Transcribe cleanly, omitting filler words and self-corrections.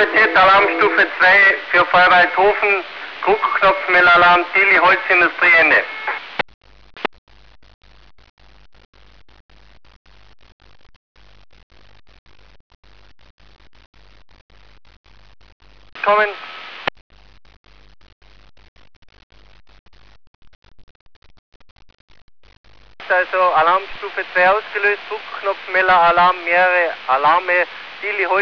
Qualität, Alarmstufe 2 für Feuerweithofen, Druckknopf, Mellalarm, Dili, Holzindustrie, Ende. Kommen. Also Alarmstufe 2 ausgelöst, Druckknopf, Meller, Alarm, mehrere Alarme, Dili, Holz.